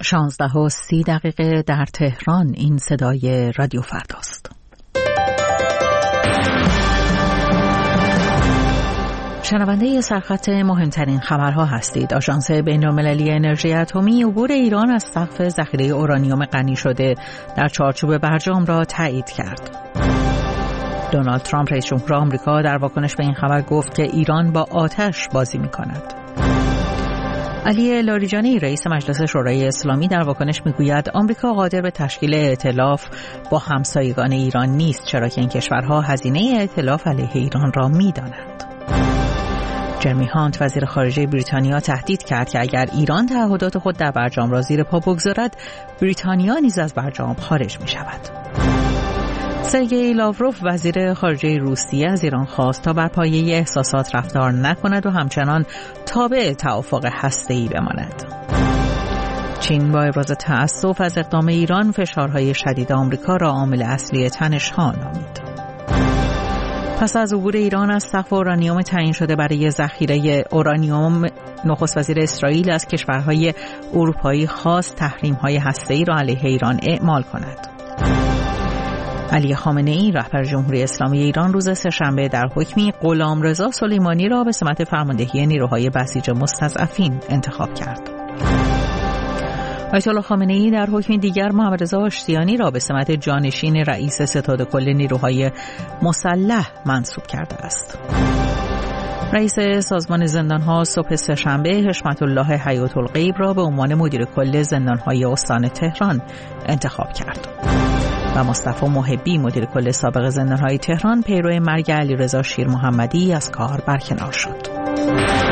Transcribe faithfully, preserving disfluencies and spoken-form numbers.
شانزده و سی دقیقه در تهران. این صدای رادیو فرداست. شنونده سرخط مهمترین خبرها هستید. آژانس بین‌المللی انرژی اتمی عبور ایران از سقف ذخیره اورانیوم غنی شده در چارچوب برجام را تایید کرد. دونالد ترامپ رئیس جمهور آمریکا در واکنش به این خبر گفت که ایران با آتش بازی می‌کند. علی لاریجانی رئیس مجلس شورای اسلامی در واکنش میگوید آمریکا قادر به تشکیل ائتلاف با همسایگان ایران نیست، چرا که این کشورها هزینه ائتلاف علیه ایران را می‌دانند. جرمی هانت وزیر خارجه بریتانیا تهدید کرد که اگر ایران تعهدات خود در برجام را زیر پا بگذارد، بریتانیا نیز از برجام خارج می‌شود. سرگئی لاوروف وزیر خارجه روسیه از ایران خواست تا بر پایه احساسات رفتار نکند و همچنان تابع توافق هسته‌ای بماند. چین با ابراز تأسف از اقدام ایران فشارهای شدید آمریکا را عامل اصلی تنش‌ها نامید. پس از عبور ایران از سقف اورانیوم تعیین شده برای ذخیره اورانیوم، نخست وزیر اسرائیل از کشورهای اروپایی خواست تحریم‌های هسته‌ای را علیه ایران اعمال کند. علی خامنه‌ای رهبر جمهوری اسلامی ایران روز سه‌شنبه در حکمی غلامرضا سلیمانی را به سمت فرماندهی نیروهای بسیج مستضعفین انتخاب کرد. آیت الله خامنه‌ای در حکمی دیگر محمد رضا آشتیانی را به سمت جانشین رئیس ستاد کل نیروهای مسلح منصوب کرده است. رئیس سازمان زندان‌ها صبح سه‌شنبه حشمت الله حیات الغیب را به عنوان مدیر کل زندان‌های استان تهران انتخاب کرد و مصطفی محبی مدیر کل سابق زندان‌های تهران پیرو مرگ علیرضا شیرمحمدی از کار برکنار شد.